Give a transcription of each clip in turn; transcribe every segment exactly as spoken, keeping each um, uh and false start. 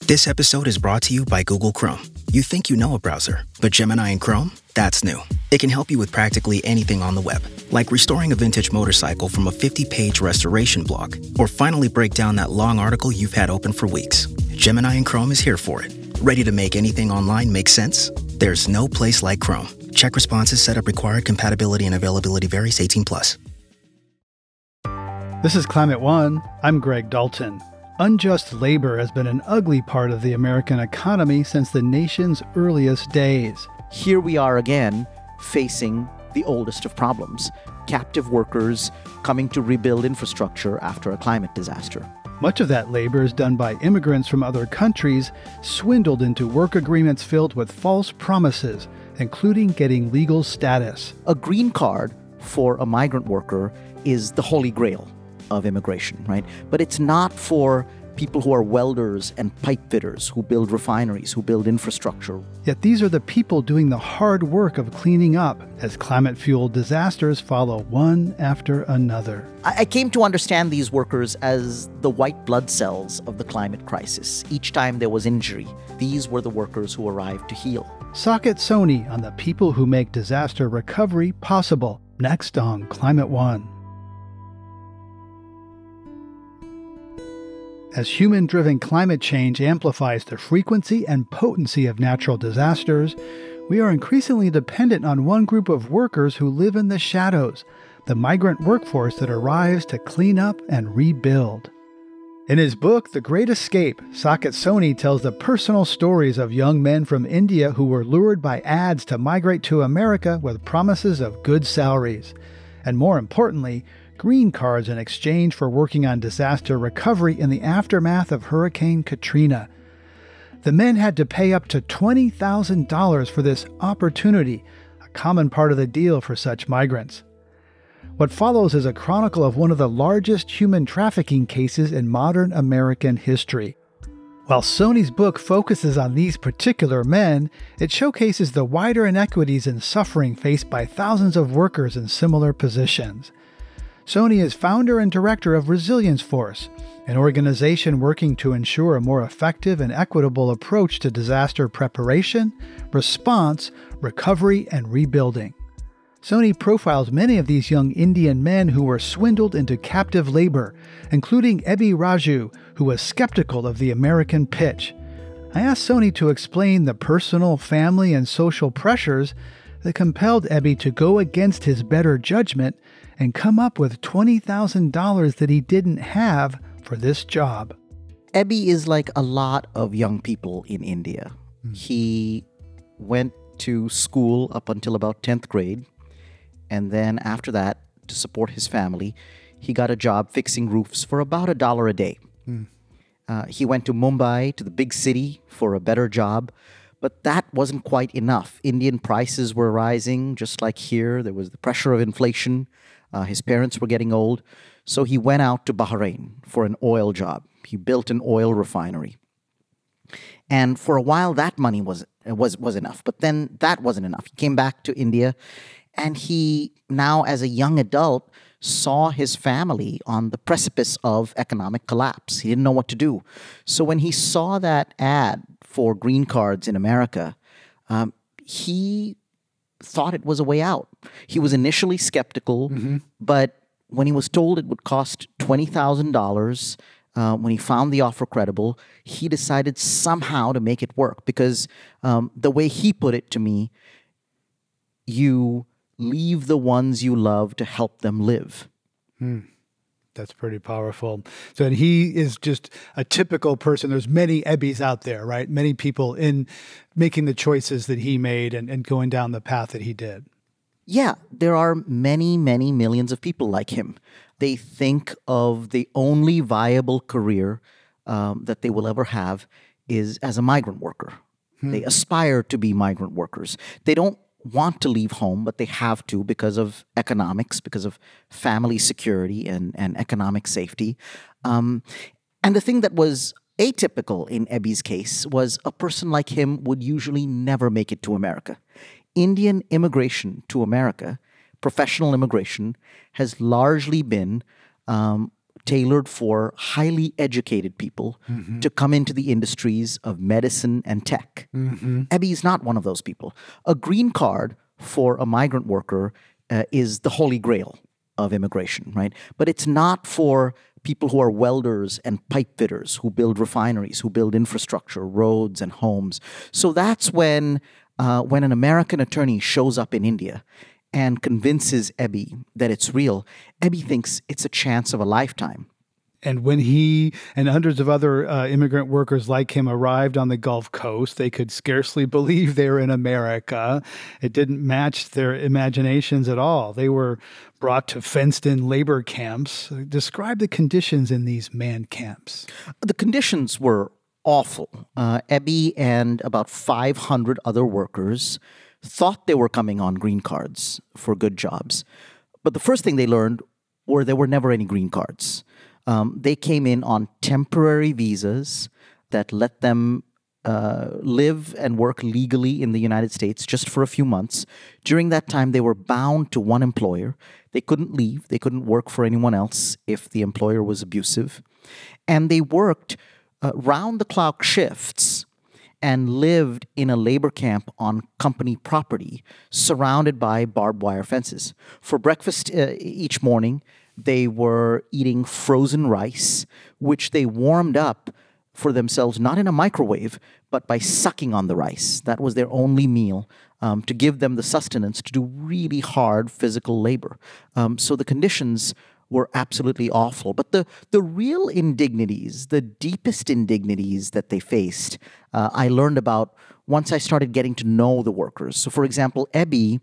This episode is brought to you by Google Chrome. You think you know a browser, but Gemini and Chrome? That's new. It can help you with practically anything on the web, like restoring a vintage motorcycle from a fifty-page restoration blog, or finally break down that long article you've had open for weeks. Gemini and Chrome is here for it. Ready to make anything online make sense? There's no place like Chrome. Check responses, setup required, compatibility and availability varies, eighteen plus. This is Climate One. I'm Greg Dalton. Unjust labor has been an ugly part of the American economy since the nation's earliest days. Here we are again, facing the oldest of problems, captive workers coming to rebuild infrastructure after a climate disaster. Much of that labor is done by immigrants from other countries, swindled into work agreements filled with false promises, including getting legal status. A green card for a migrant worker is the holy grail of immigration, right? But it's not for people who are welders and pipe fitters, who build refineries, who build infrastructure. Yet these are the people doing the hard work of cleaning up as climate-fueled disasters follow one after another. I, I came to understand these workers as the white blood cells of the climate crisis. Each time there was injury, these were the workers who arrived to heal. Saket Soni on the people who make disaster recovery possible, next on Climate One. As human-driven climate change amplifies the frequency and potency of natural disasters, we are increasingly dependent on one group of workers who live in the shadows, the migrant workforce that arrives to clean up and rebuild. In his book, The Great Escape, Saket Soni tells the personal stories of young men from India who were lured by ads to migrate to America with promises of good salaries. And more importantly, green cards in exchange for working on disaster recovery in the aftermath of Hurricane Katrina. The men had to pay up to twenty thousand dollars for this opportunity, a common part of the deal for such migrants. What follows is a chronicle of one of the largest human trafficking cases in modern American history. While Soni's book focuses on these particular men, it showcases the wider inequities and suffering faced by thousands of workers in similar positions. Soni is founder and director of Resilience Force, an organization working to ensure a more effective and equitable approach to disaster preparation, response, recovery, and rebuilding. Soni profiles many of these young Indian men who were swindled into captive labor, including Ebbi Raju, who was skeptical of the American pitch. I asked Soni to explain the personal, family, and social pressures that compelled Ebbi to go against his better judgment and come up with twenty thousand dollars that he didn't have for this job. Ebbi is like a lot of young people in India. Mm. He went to school up until about tenth grade, and then after that, to support his family, he got a job fixing roofs for about a dollar a day. Mm. Uh, he went to Mumbai, to the big city, for a better job, but that wasn't quite enough. Indian prices were rising, just like here. There was the pressure of inflation. Uh, his parents were getting old, so he went out to Bahrain for an oil job. He built an oil refinery. And for a while, that money was, was, was enough. But then that wasn't enough. He came back to India, and he, now as a young adult, saw his family on the precipice of economic collapse. He didn't know what to do. So when he saw that ad for green cards in America, um, he thought it was a way out. He was initially skeptical, mm-hmm. but when he was told it would cost twenty thousand dollars, uh, when he found the offer credible, he decided somehow to make it work because um, the way he put it to me, you leave the ones you love to help them live. Hmm. That's pretty powerful. So and he is just a typical person. There's many Ebbis out there, right? Many people in making the choices that he made and, and going down the path that he did. Yeah, there are many, many millions of people like him. They think of the only viable career um, that they will ever have is as a migrant worker. Hmm. They aspire to be migrant workers. They don't want to leave home, but they have to because of economics, because of family security and, and economic safety. Um, and the thing that was atypical in Ebbi's case was a person like him would usually never make it to America. Indian immigration to America, professional immigration, has largely been um, tailored for highly educated people mm-hmm. to come into the industries of medicine and tech. Mm-hmm. Ebi is not one of those people. A green card for a migrant worker uh, is the holy grail of immigration, right? But it's not for people who are welders and pipe fitters, who build refineries, who build infrastructure, roads and homes. So that's when uh, when an American attorney shows up in India and convinces Ebi that it's real, Ebi thinks it's a chance of a lifetime. And when he and hundreds of other uh, immigrant workers like him arrived on the Gulf Coast, they could scarcely believe they were in America. It didn't match their imaginations at all. They were brought to fenced-in labor camps. Describe the conditions in these man camps. The conditions were awful. Uh, Ebi and about five hundred other workers thought they were coming on green cards for good jobs. But the first thing they learned were there were never any green cards. Um, they came in on temporary visas that let them uh, live and work legally in the United States just for a few months. During that time, they were bound to one employer. They couldn't leave. They couldn't work for anyone else if the employer was abusive. And they worked uh, round-the-clock shifts and lived in a labor camp on company property surrounded by barbed wire fences. For breakfast uh, each morning, they were eating frozen rice, which they warmed up for themselves, not in a microwave, but by sucking on the rice. That was their only meal, um, to give them the sustenance to do really hard physical labor. Um, so the conditions were absolutely awful. But the, the real indignities, the deepest indignities that they faced, uh, I learned about once I started getting to know the workers. So, for example, Ebi,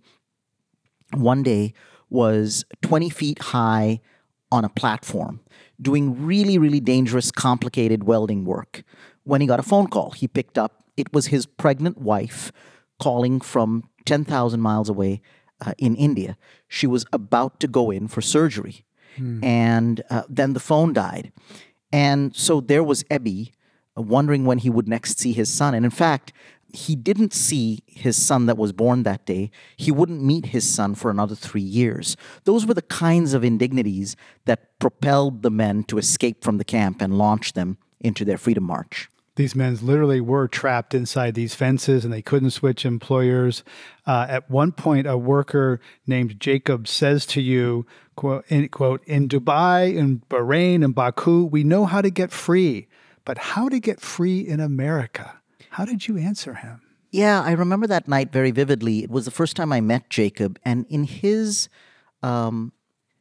one day, was twenty feet high on a platform doing really, really dangerous, complicated welding work. When he got a phone call, he picked up. It was his pregnant wife calling from ten thousand miles away uh, in India. She was about to go in for surgery. Hmm. And uh, then the phone died. And so there was Ebi uh, wondering when he would next see his son. And in fact, he didn't see his son that was born that day. He wouldn't meet his son for another three years. Those were the kinds of indignities that propelled the men to escape from the camp and launch them into their freedom march. These men literally were trapped inside these fences and they couldn't switch employers. Uh, at one point, a worker named Jacob says to you, quote in, quote, in Dubai, in Bahrain, and Baku, we know how to get free, but how to get free in America? How did you answer him? Yeah, I remember that night very vividly. It was the first time I met Jacob, and in his, um,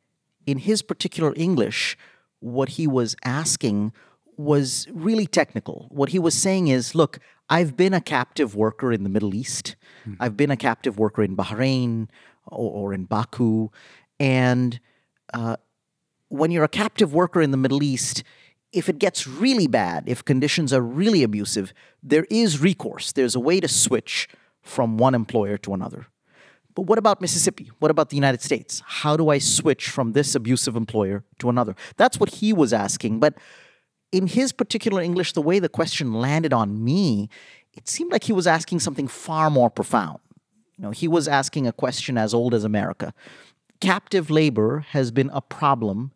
in his particular English, what he was asking was really technical. What he was saying is, look, I've been a captive worker in the Middle East. Hmm. I've been a captive worker in Bahrain or, or in Baku, and uh, when you're a captive worker in the Middle East, if it gets really bad, if conditions are really abusive, there is recourse. There's a way to switch from one employer to another. But what about Mississippi? What about the United States? How do I switch from this abusive employer to another? That's what he was asking. But in his particular English, the way the question landed on me, it seemed like he was asking something far more profound. You know, he was asking a question as old as America. Captive labor has been a problem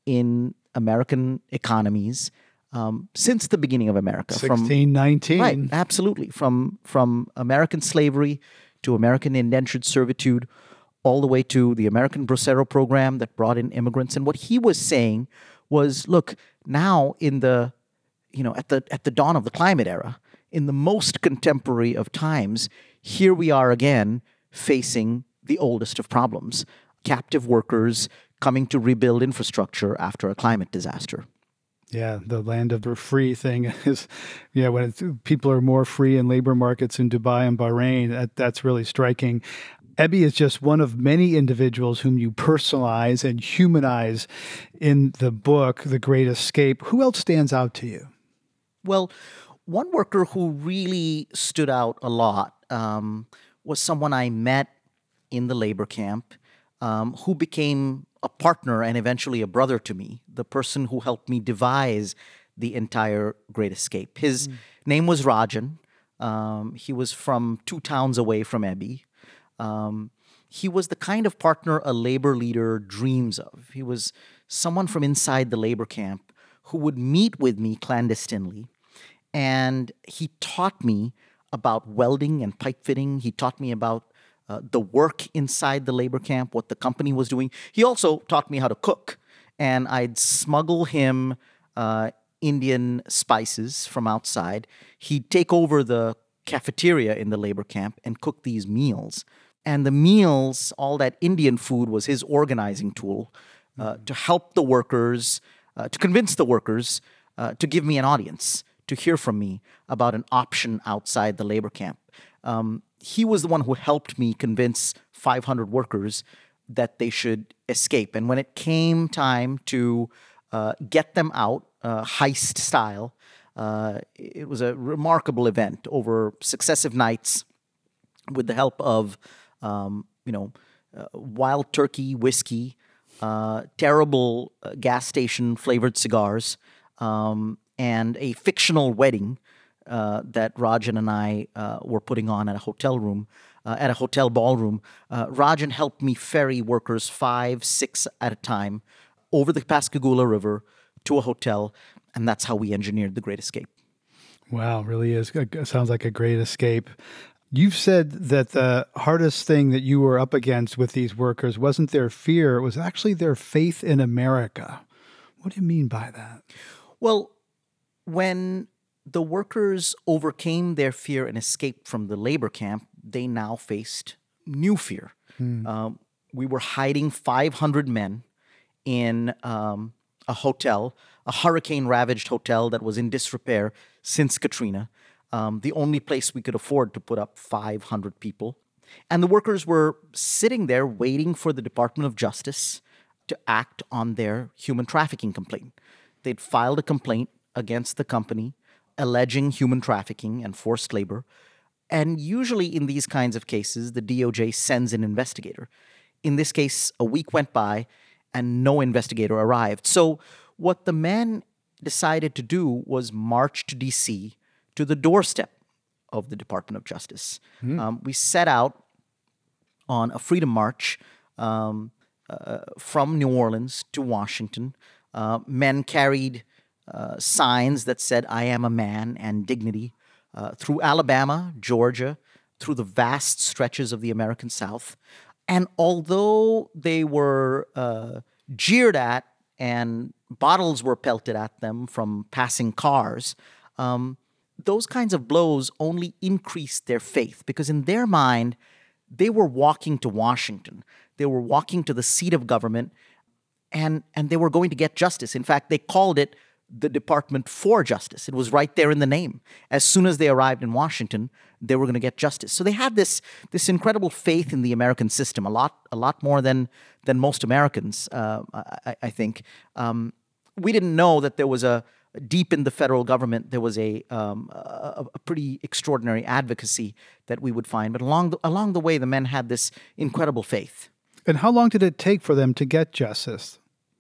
in American economies um, since the beginning of America. sixteen nineteen. Right, absolutely. From, from American slavery to American indentured servitude, all the way to the American Bracero program that brought in immigrants. And what he was saying was, look, now in the, you know, at the at the dawn of the climate era, in the most contemporary of times, here we are again facing the oldest of problems. Captive workers coming to rebuild infrastructure after a climate disaster. Yeah, the land of the free thing is, yeah, when it's, people are more free in labor markets in Dubai and Bahrain, that, that's really striking. Ebi is just one of many individuals whom you personalize and humanize in the book, The Great Escape. Who else stands out to you? Well, one worker who really stood out a lot um, was someone I met in the labor camp um, who became a partner and eventually a brother to me, the person who helped me devise the entire Great Escape. His mm. name was Rajan. Um, he was from two towns away from Ebi. Um, he was the kind of partner a labor leader dreams of. He was someone from inside the labor camp who would meet with me clandestinely. And he taught me about welding and pipe fitting. He taught me about uh, the work inside the labor camp, what the company was doing. He also taught me how to cook. And I'd smuggle him uh, Indian spices from outside. He'd take over the cafeteria in the labor camp and cook these meals. And the meals, all that Indian food, was his organizing tool uh, to help the workers, uh, to convince the workers uh, to give me an audience, to hear from me about an option outside the labor camp. Um, he was the one who helped me convince five hundred workers that they should escape. And when it came time to uh, get them out, uh, heist style, uh, it was a remarkable event over successive nights with the help of, um, you know, uh, wild turkey whiskey, uh, terrible uh, gas station flavored cigars, um, and a fictional wedding uh, that Rajan and I uh, were putting on at a hotel room, uh, at a hotel ballroom. Uh, Rajan helped me ferry workers five, six at a time over the Pascagoula River to a hotel, and that's how we engineered the Great Escape. Wow, really is. It sounds like a great escape. You've said that the hardest thing that you were up against with these workers wasn't their fear, it was actually their faith in America. What do you mean by that? Well, when the workers overcame their fear and escaped from the labor camp, they now faced new fear. Hmm. Um, we were hiding five hundred men in um, a hotel, a hurricane-ravaged hotel that was in disrepair since Katrina, um, the only place we could afford to put up five hundred people. And the workers were sitting there waiting for the Department of Justice to act on their human trafficking complaint. They'd filed a complaint against the company alleging human trafficking and forced labor. And usually in these kinds of cases, the D O J sends an investigator. In this case, a week went by and no investigator arrived. So what the men decided to do was march to D C to the doorstep of the Department of Justice. Mm. Um, we set out on a freedom march um, uh, from New Orleans to Washington. Uh, men carried uh, signs that said, "I am a man," and dignity, uh, through Alabama, Georgia, through the vast stretches of the American South. And although they were uh, jeered at and bottles were pelted at them from passing cars, um, those kinds of blows only increased their faith, because in their mind, they were walking to Washington. They were walking to the seat of government, and, and they were going to get justice. In fact, they called it the Department for Justice. It was right there in the name. As soon as they arrived in Washington, they were going to get justice. So they had this this incredible faith in the American system, a lot a lot more than than most Americans, uh, I, I think. Um, we didn't know that there was a deep in the federal government, there was a, um, a a pretty extraordinary advocacy that we would find. But along the, along the way, the men had this incredible faith. And how long did it take for them to get justice?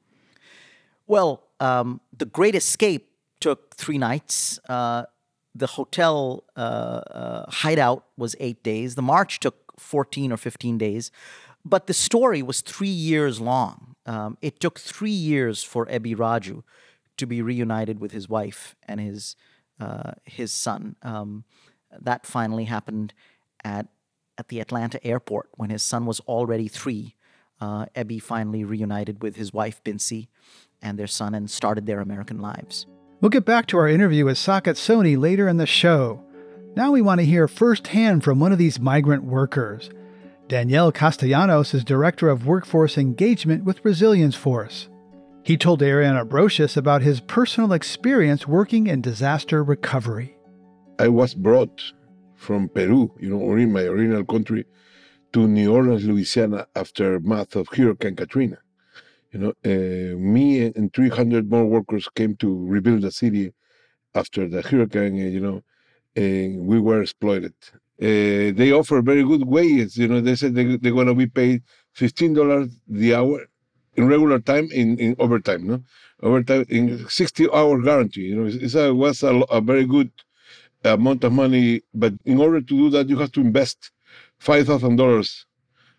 Well, um, the Great Escape took three nights. Uh, the hotel uh, uh, hideout was eight days. The march took fourteen or fifteen days. But the story was three years long. Um, it took three years for Ebi Raju to be reunited with his wife and his uh, his son. Um, that finally happened at at the Atlanta airport when his son was already three. Uh, Ebi finally reunited with his wife, Binsi, and their son, and started their American lives. We'll get back to our interview with Saket Soni later in the show. Now we want to hear firsthand from one of these migrant workers. Daniel Castellanos is Director of Workforce Engagement with Resilience Force. He told Ariana Brocious about his personal experience working in disaster recovery. I was brought from Peru, you know, or in my original country, to New Orleans, Louisiana, aftermath of Hurricane Katrina. You know, uh, me and three hundred more workers came to rebuild the city after the hurricane, uh, you know, and we were exploited. Uh, they offer very good wages. You know, they said they, they're going to be paid fifteen dollars the hour in regular time, in, in overtime, no? Overtime, in sixty hour guarantee. You know, it's a, was a, a very good amount of money, but in order to do that, you have to invest five thousand dollars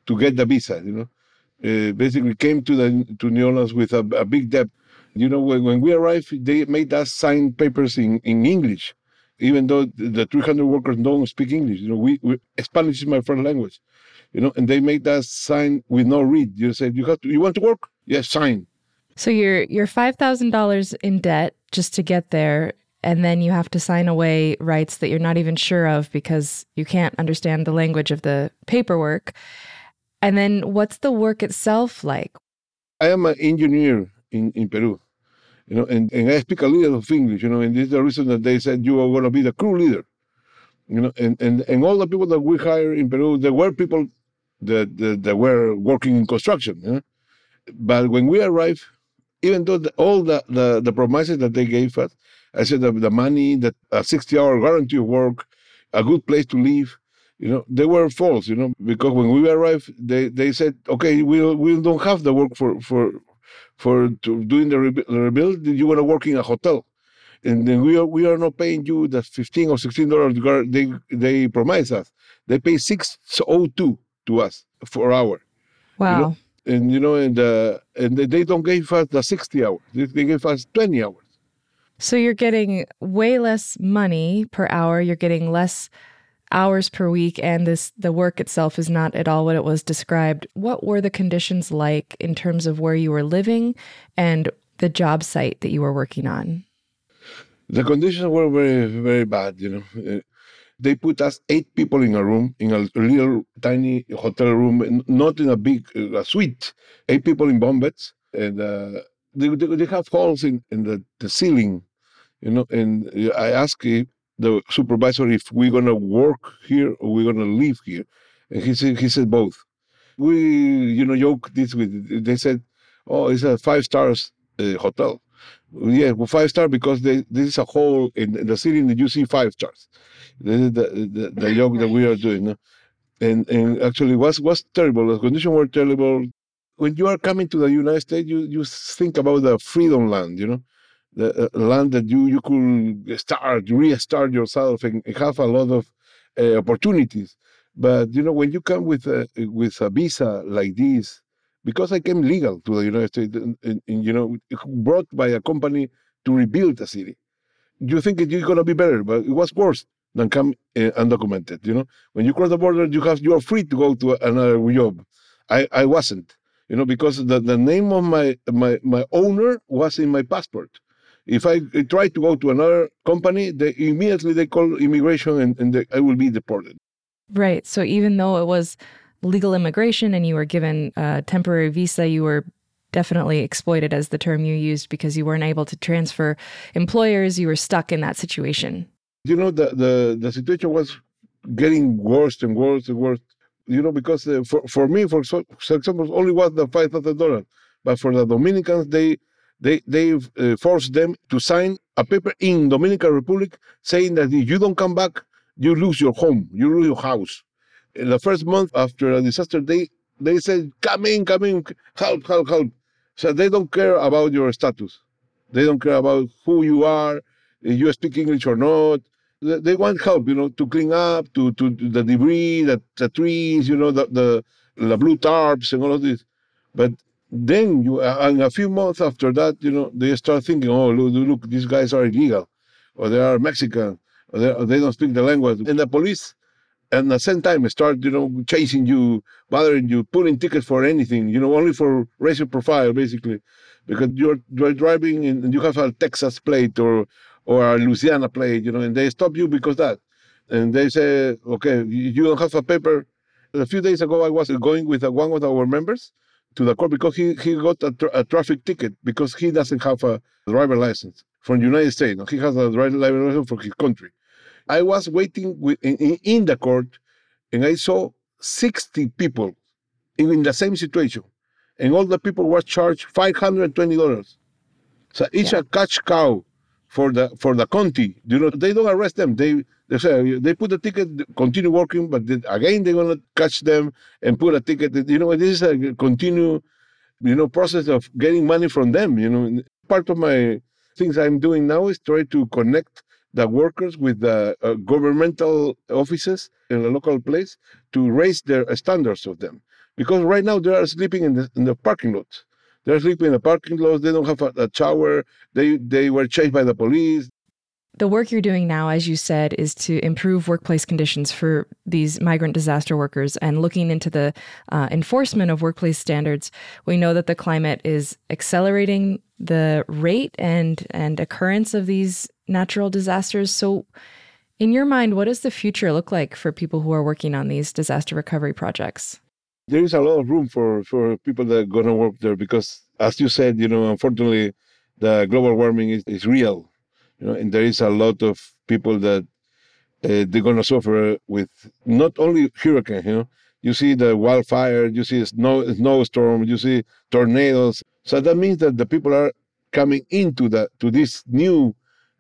to get the visa, you know. Uh, basically came to the to New Orleans with a, a big debt. You know, when, when we arrived, they made us sign papers in, in English, even though the three hundred workers don't speak English. You know, we, we Spanish is my first language, you know, and they made us sign with no read. You said, you have to, you want to work? Yes, sign. So you're you're five thousand dollars in debt just to get there, and then you have to sign away rights that you're not even sure of because you can't understand the language of the paperwork. And then what's the work itself like? I am an engineer in, in Peru, you know, and, and I speak a little of English, you know, and this is the reason that they said you are going to be the crew leader, you know, and, and, and all the people that we hire in Peru, there were people that, that, that were working in construction, you know? But when we arrived, even though the, all the, the, the promises that they gave us, I said that the money, that a sixty-hour guarantee of work, a good place to live, you know, they were false, you know, because when we arrived, they, they said, okay, we we don't have the work for for for to doing the, rebu- the rebuild. You want to work in a hotel, and then we are we are not paying you the fifteen or sixteen dollars they they promise us. They pay six oh two to us for hour. Wow. You know? And you know, and uh, and they don't give us the sixty hours. They, they give us twenty hours. So you're getting way less money per hour. You're getting less hours per week, and this the work itself is not at all what it was described. What were the conditions like in terms of where you were living and the job site that you were working on? The conditions were very, very bad, you know. Uh, they put us eight people in a room, in a little tiny hotel room, not in a big uh, a suite. Eight people in bunk beds, and uh, they, they they have holes in, in the, the ceiling, you know. And I asked the supervisor if we're gonna work here or we're gonna live here, and he said he said both. We, you know, joke this with. They said, "Oh, it's a five stars uh, hotel." Yeah, well, five star because they, this is a hole in, in the ceiling that you see five stars. This is the the, the joke that we are doing, no? and and actually was was terrible. The conditions were terrible. When you are coming to the United States, you you think about the freedom land, you know. The uh, land that you you could start, restart yourself, and, and have a lot of uh, opportunities. But you know, when you come with a with a visa like this, because I came legal to the United States, and, and, and you know, brought by a company to rebuild a city, you think it's gonna be better, but it was worse than come uh, undocumented. You know, when you cross the border, you have you are free to go to another job. I I wasn't, you know, because the, the name of my my my owner was in my passport. If I try to go to another company, they immediately they call immigration and, and they, I will be deported. Right. So even though it was legal immigration and you were given a temporary visa, you were definitely exploited, as the term you used, because you weren't able to transfer employers. You were stuck in that situation. You know, the, the, the situation was getting worse and worse and worse, you know, because uh, for, for me, for, for example, only was the five thousand dollars. But for the Dominicans, they they they uh, forced them to sign a paper in Dominican Republic saying that if you don't come back, you lose your home, you lose your house. In the first month after a disaster, they, they said, come in, come in, help, help, help. So they don't care about your status. They don't care about who you are, if you speak English or not. They, they want help, you know, to clean up, to, to, to the debris, the, the trees, you know, the, the, the blue tarps and all of this. But then, you, uh, and a few months after that, you know, they start thinking, oh, look, look these guys are illegal, or they are Mexican, or they, or they don't speak the language. And the police, at the same time, start, you know, chasing you, bothering you, pulling tickets for anything, you know, only for racial profile, basically. Because you're, you're driving and you have a Texas plate or or a Louisiana plate, you know, and they stop you because of that. And they say, okay, you don't have a paper. A few days ago, I was going with one of our members to the court because he, he got a, tra- a traffic ticket because he doesn't have a driver license from the United States. No? He has a driver license for his country. I was waiting with, in, in the court, and I saw sixty people in the same situation, and all the people were charged five hundred twenty dollars. So it's yeah. a cash cow for the for the county. You know, they don't arrest them. They they say they put the ticket, continue working, but then again they're gonna catch them and put a ticket. You know, this is a continue, you know, process of getting money from them. You know, part of my things I'm doing now is try to connect the workers with the uh, governmental offices in a local place to raise their standards of them. because right now they are sleeping in the, in the parking lots. They're sleeping in the parking lots. They don't have a, a shower. They they were chased by the police. The work you're doing now, as you said, is to improve workplace conditions for these migrant disaster workers and looking into the uh, enforcement of workplace standards. We know that the climate is accelerating the rate and, and occurrence of these natural disasters. So in your mind, what does the future look like for people who are working on these disaster recovery projects? There is a lot of room for, for people that are going to work there because, as you said, you know, unfortunately, the global warming is, is real. You know, and there is a lot of people that uh, they're going to suffer with not only hurricane. You know, you see the wildfire, you see snow, snowstorm, you see tornadoes. So that means that the people are coming into the to this new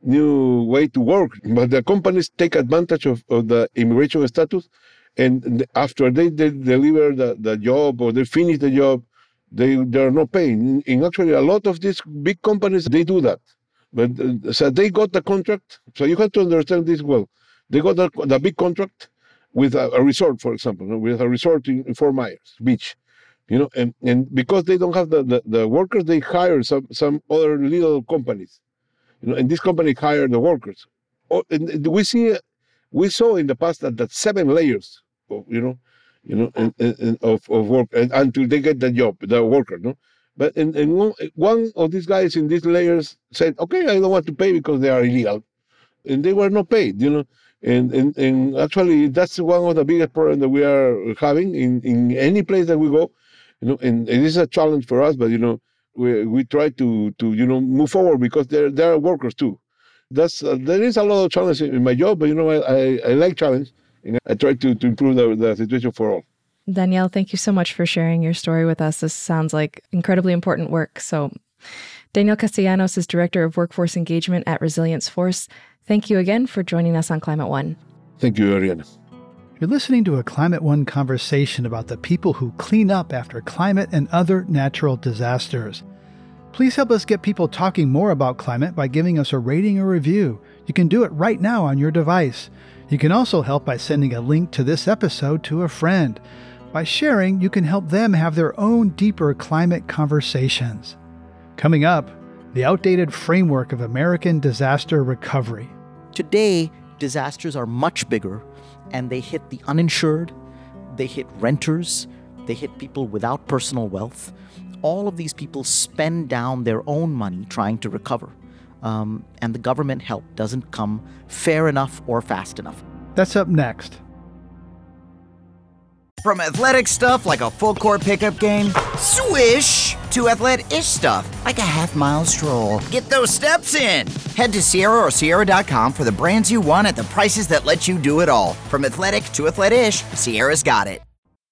new way to work. But the companies take advantage of, of the immigration status, and after they, they deliver the, the job or they finish the job, they they are not paying. And actually, a lot of these big companies they do that. But uh, so they got the contract. So you have to understand this well. They got the, the big contract with a, a resort, for example, you know, with a resort in, in Fort Myers Beach, you know, and, and because they don't have the, the, the workers, they hire some some other little companies, you know, and this company hire the workers. Oh, and we see, we saw in the past that, that seven layers, of, you know, you know, and, and, of of work and, until they get the job, the worker, no. But in, in one, one of these guys in these layers said, okay, I don't want to pay because they are illegal. And they were not paid, you know. And, and, and actually, that's one of the biggest problems that we are having in, in any place that we go, you know. And, and it's a challenge for us, but, you know, we we try to, to you know, move forward because they're, they're workers too. That's uh, there is a lot of challenge in my job, but, you know, I, I, I like challenge. And I try to, to improve the, the situation for all. Daniel, thank you so much for sharing your story with us. This sounds like incredibly important work. So, Daniel Castellanos is Director of Workforce Engagement at Resilience Force. Thank you again for joining us on Climate One. Thank you, Ariana. You're listening to a Climate One conversation about the people who clean up after climate and other natural disasters. Please help us get people talking more about climate by giving us a rating or review. You can do it right now on your device. You can also help by sending a link to this episode to a friend. By sharing, you can help them have their own deeper climate conversations. Coming up, the outdated framework of American disaster recovery. Today, disasters are much bigger, and they hit the uninsured, they hit renters, they hit people without personal wealth. All of these people spend down their own money trying to recover, um, and the government help doesn't come fair enough or fast enough. That's up next. From athletic stuff like a full court pickup game, swish, to athletic-ish stuff like a half mile stroll. Get those steps in. Head to Sierra or Sierra dot com for the brands you want at the prices that let you do it all. From athletic to athletic-ish, Sierra's got it.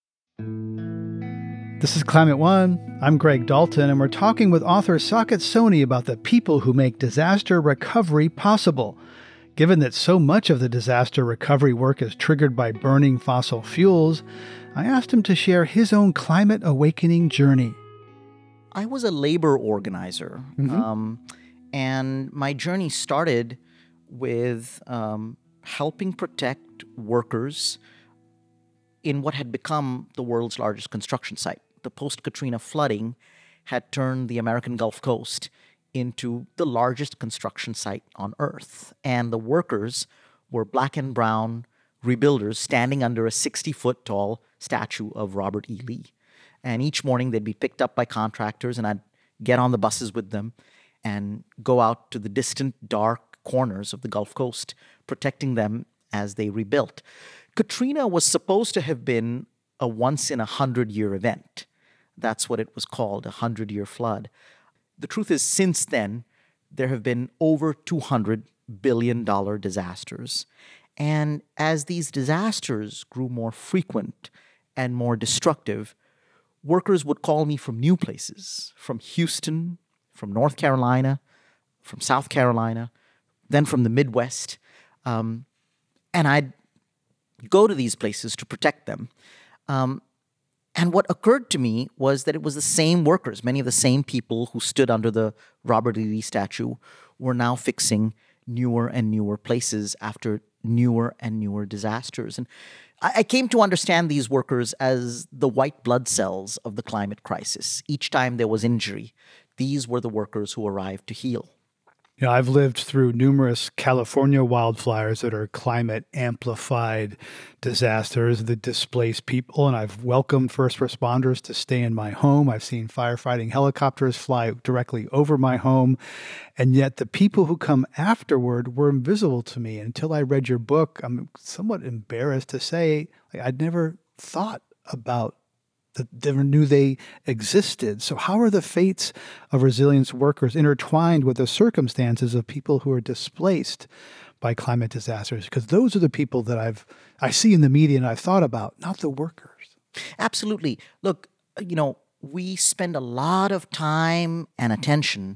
This is Climate One. I'm Greg Dalton, and we're talking with author Saket Soni about the people who make disaster recovery possible. Given that so much of the disaster recovery work is triggered by burning fossil fuels, I asked him to share his own climate awakening journey. I was a labor organizer, Mm-hmm. um, and my journey started with um, helping protect workers in what had become the world's largest construction site. The post-Katrina flooding had turned the American Gulf Coast into the largest construction site on Earth. And the workers were black and brown rebuilders standing under a sixty-foot tall statue of Robert E. Lee. And each morning they'd be picked up by contractors, and I'd get on the buses with them and go out to the distant, dark corners of the Gulf Coast, protecting them as they rebuilt. Katrina was supposed to have been a once-in-a-hundred-year event. That's what it was called, a hundred-year flood. The truth is, since then, there have been over two hundred billion dollars disasters. And as these disasters grew more frequent and more destructive, workers would call me from new places, from Houston, from North Carolina, from South Carolina, then from the Midwest. Um, and I'd go to these places to protect them. Um, and what occurred to me was that it was the same workers, many of the same people who stood under the Robert E. Lee statue were now fixing newer and newer places after newer and newer disasters. And I, I came to understand these workers as the white blood cells of the climate crisis. Each time there was injury, these were the workers who arrived to heal. You know, I've lived through numerous California wildfires that are climate amplified disasters that displace people, and I've welcomed first responders to stay in my home. I've seen firefighting helicopters fly directly over my home, and yet the people who come afterward were invisible to me. Until I read your book, I'm somewhat embarrassed to say, like, I'd never thought about that, never knew they existed. So how are the fates of resilience workers intertwined with the circumstances of people who are displaced by climate disasters? Because those are the people that I've I see in the media and I've thought about, not the workers. Absolutely. Look, you know, we spend a lot of time and attention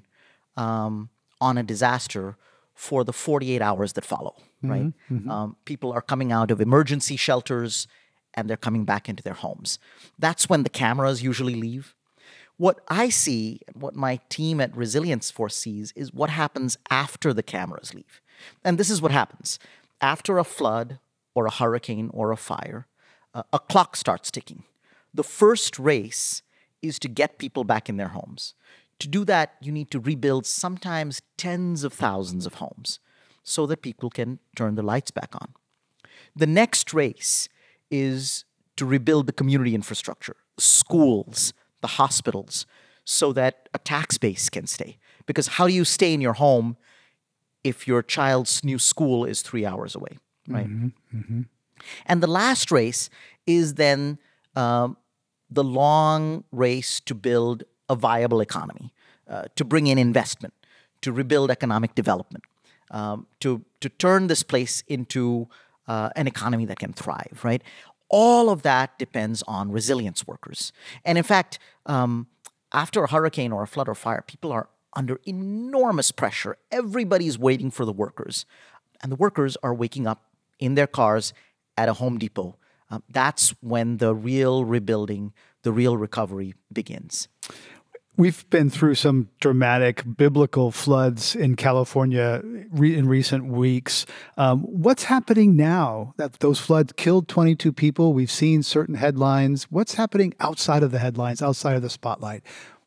um, on a disaster for the forty-eight hours that follow, right? Mm-hmm, mm-hmm. Um, people are coming out of emergency shelters and they're coming back into their homes. That's when the cameras usually leave. What I see, what my team at Resilience Force sees, is what happens after the cameras leave. And this is what happens. After a flood or a hurricane or a fire, uh, a clock starts ticking. The first race is to get people back in their homes. To do that, you need to rebuild sometimes tens of thousands of homes so that people can turn the lights back on. The next race is to rebuild the community infrastructure, schools, the hospitals, so that a tax base can stay. Because how do you stay in your home if your child's new school is three hours away, right? Mm-hmm, mm-hmm. And the last race is then um, the long race to build a viable economy, uh, to bring in investment, to rebuild economic development, um, to, to turn this place into Uh, an economy that can thrive, right? All of that depends on resilience workers. And in fact, um, after a hurricane or a flood or fire, people are under enormous pressure. Everybody's waiting for the workers. And the workers are waking up in their cars at a Home Depot. Um, that's when the real rebuilding, the real recovery begins. We've been through some dramatic biblical floods in California re- in recent weeks. Um, what's happening now that those floods killed twenty-two people? We've seen certain headlines. What's happening outside of the headlines, outside of the spotlight,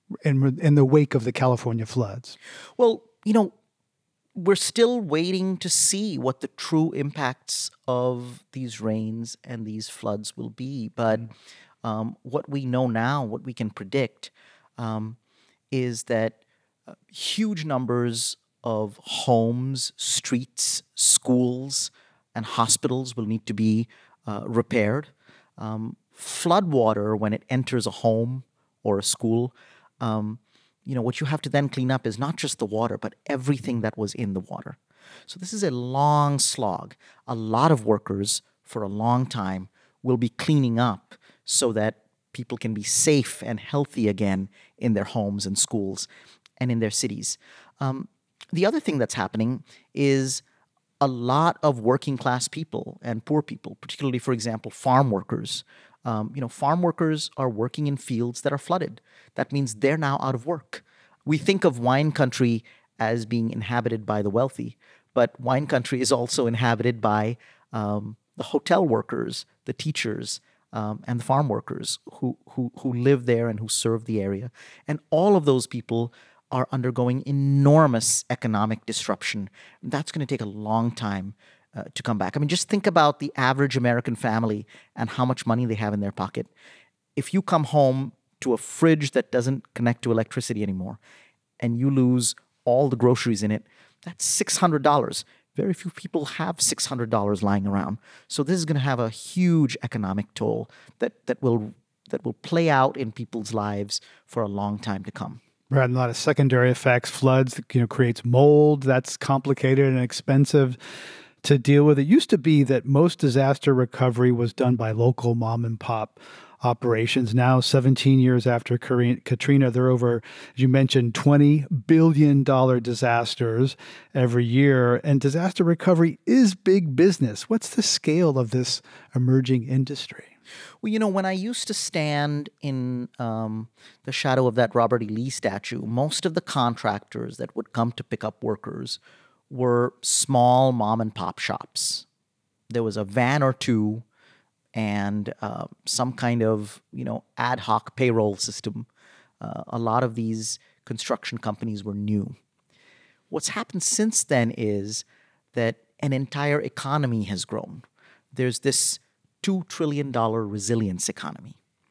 in, in the wake of the California floods? Well, you know, we're still waiting to see what the true impacts of these rains and these floods will be. But um, what we know now, what we can predict, Um, is that uh, huge numbers of homes, streets, schools, and hospitals will need to be uh, repaired. Um, flood water, when it enters a home or a school, um, you know, what you have to then clean up is not just the water, but everything that was in the water. So this is a long slog. A lot of workers for a long time will be cleaning up so that people can be safe and healthy again in their homes and schools and in their cities. Um, the other thing that's happening is a lot of working class people and poor people, particularly, for example, farm workers. Um, you know, farm workers are working in fields that are flooded. That means they're now out of work. We think of wine country as being inhabited by the wealthy, but wine country is also inhabited by um, the hotel workers, the teachers, Um, and the farm workers who, who who live there and who serve the area. And all of those people are undergoing enormous economic disruption. That's going to take a long time uh, to come back. I mean, just think about the average American family and how much money they have in their pocket. If you come home to a fridge that doesn't connect to electricity anymore and you lose all the groceries in it, that's six hundred dollars. Very few people have six hundred dollars lying around. So this is going to have a huge economic toll that, that will that will play out in people's lives for a long time to come. Right, and a lot of secondary effects. Floods, you know, creates mold. That's complicated and expensive to deal with. It used to be that most disaster recovery was done by local mom and pop operations. Now, seventeen years after Katrina, there are over, as you mentioned, twenty billion dollars disasters every year. And disaster recovery is big business. What's the scale of this emerging industry? Well, you know, when I used to stand in um, the shadow of that Robert E. Lee statue, most of the contractors that would come to pick up workers were small mom and pop shops. there was a van or two and uh, some kind of, you know, ad hoc payroll system. Uh, a lot of these construction companies were new. What's happened since then is that an entire economy has grown. There's this two trillion dollars resilience economy.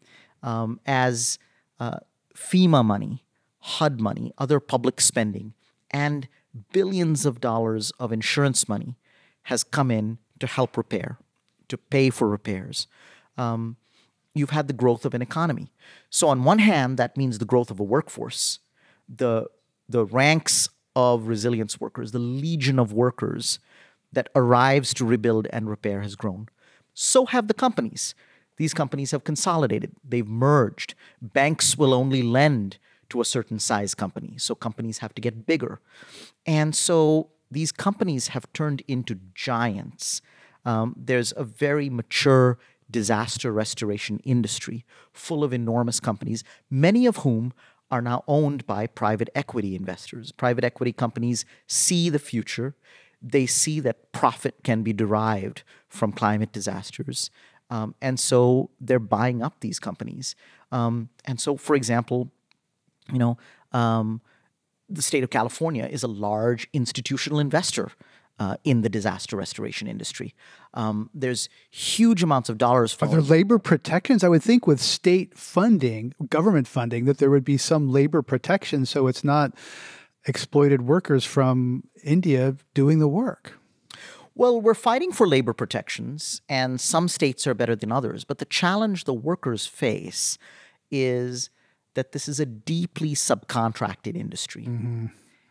Um, as uh, FEMA money, H U D money, other public spending, and billions of dollars of insurance money has come in to help repair, to pay for repairs. Um, you've had the growth of an economy. So on one hand, that means the growth of a workforce. The, the ranks of resilience workers, the legion of workers that arrives to rebuild and repair has grown. So have the companies. These companies have consolidated. They've merged. Banks will only lend to a certain size company. So companies have to get bigger. And so these companies have turned into giants. Um, there's a very mature disaster restoration industry full of enormous companies, many of whom are now owned by private equity investors. Private equity companies see the future. They see that profit can be derived from climate disasters. Um, and so they're buying up these companies. Um, and so, for example, you know, um, the state of California is a large institutional investor uh, in the disaster restoration industry. Um, there's huge amounts of dollars. Are there labor protections? I would think with state funding, government funding, that there would be some labor protection so it's not exploited workers from India doing the work. Well, we're fighting for labor protections, and some states are better than others. But the challenge the workers face is that this is a deeply subcontracted industry. Mm-hmm.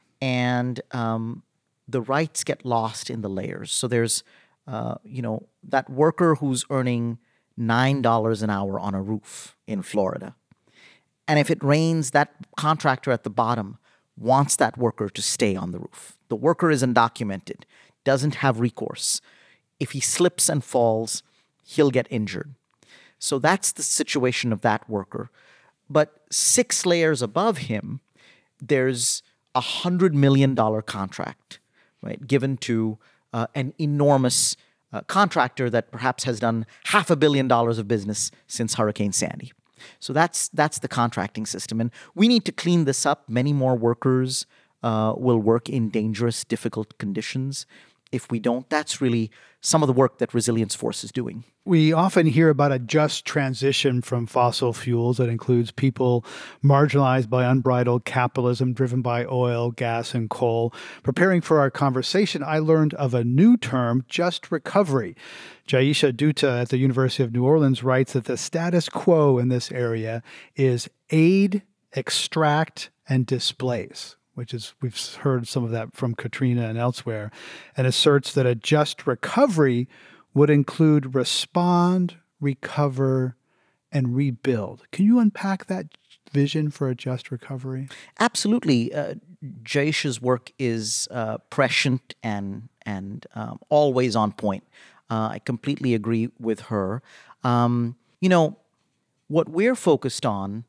And um, the rights get lost in the layers. So there's, uh, you know, that worker who's earning nine dollars an hour on a roof in Florida. And if it rains, that contractor at the bottom wants that worker to stay on the roof. The worker is undocumented, doesn't have recourse. If he slips and falls, he'll get injured. So that's the situation of that worker. But six layers above him, there's a one hundred million dollars contract, right, given to uh, an enormous uh, contractor that perhaps has done half a billion dollars of business since Hurricane Sandy. So that's that's the contracting system. And we need to clean this up. Many more workers uh, will work in dangerous, difficult conditions. If we don't, that's really some of the work that Resilience Force is doing. We often hear about a just transition from fossil fuels that includes people marginalized by unbridled capitalism driven by oil, gas, and coal. Preparing for our conversation, I learned of a new term, just recovery. Jaisha Dutta at the University of New Orleans writes that the status quo in this area is aid, extract, and displace, which is, we've heard some of that from Katrina and elsewhere, and asserts that a just recovery would include respond, recover, and rebuild. Can you unpack that vision for a just recovery? Absolutely. Uh, Jaisha's work is uh, prescient and, and um, always on point. Uh, I completely agree with her. Um, you know, what we're focused on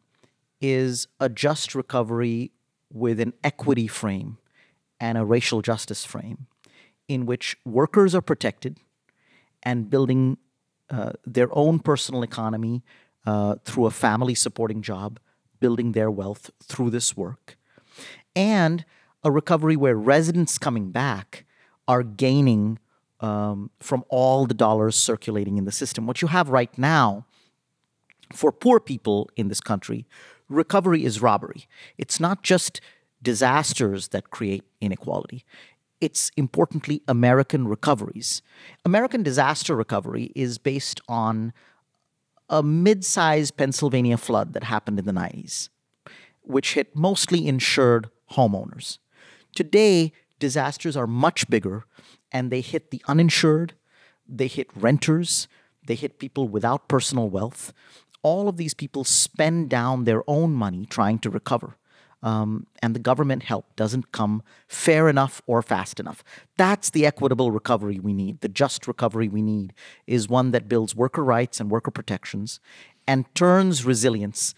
is a just recovery with an equity frame and a racial justice frame in which workers are protected and building uh, their own personal economy uh, through a family-supporting job, building their wealth through this work, and a recovery where residents coming back are gaining um, from all the dollars circulating in the system. What you have right now for poor people in this country, recovery is robbery. It's not just disasters that create inequality. It's importantly American recoveries. American disaster recovery is based on a mid-sized Pennsylvania flood that happened in the nineties, which hit mostly insured homeowners. Today, disasters are much bigger, and they hit the uninsured, they hit renters, they hit people without personal wealth. All of these people spend down their own money trying to recover. Um, and the government help doesn't come fair enough or fast enough. That's the equitable recovery we need. The just recovery we need is one that builds worker rights and worker protections and turns resilience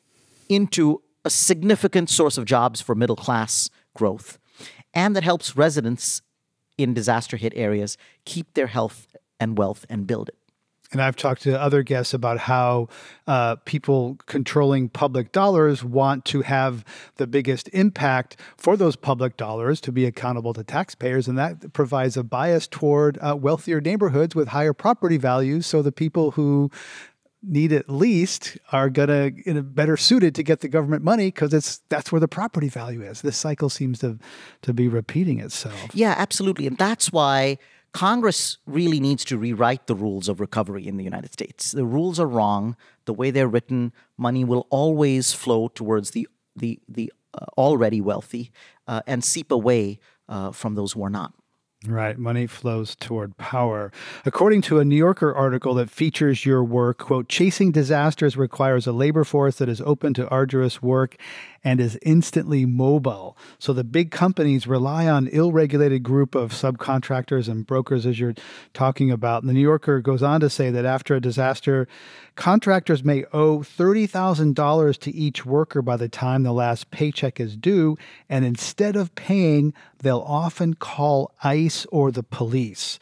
into a significant source of jobs for middle-class growth, and that helps residents in disaster-hit areas keep their health and wealth and build it. And I've talked to other guests about how uh, people controlling public dollars want to have the biggest impact for those public dollars to be accountable to taxpayers. And that provides a bias toward uh, wealthier neighborhoods with higher property values. So the people who need it least are going to in a better suited to get the government money because it's that's where the property value is. This cycle seems to to be repeating itself. Yeah, absolutely. And that's why Congress really needs to rewrite the rules of recovery in the United States. The rules are wrong. The way they're written, money will always flow towards the the the uh, already wealthy uh, and seep away uh, from those who are not. Right. Money flows toward power. According to a New Yorker article that features your work, quote, chasing disasters requires a labor force that is open to arduous work and is instantly mobile. So the big companies rely on ill-regulated group of subcontractors and brokers, as you're talking about. And the New Yorker goes on to say that after a disaster, contractors may owe thirty thousand dollars to each worker by the time the last paycheck is due. And instead of paying, they'll often call ICE or the police.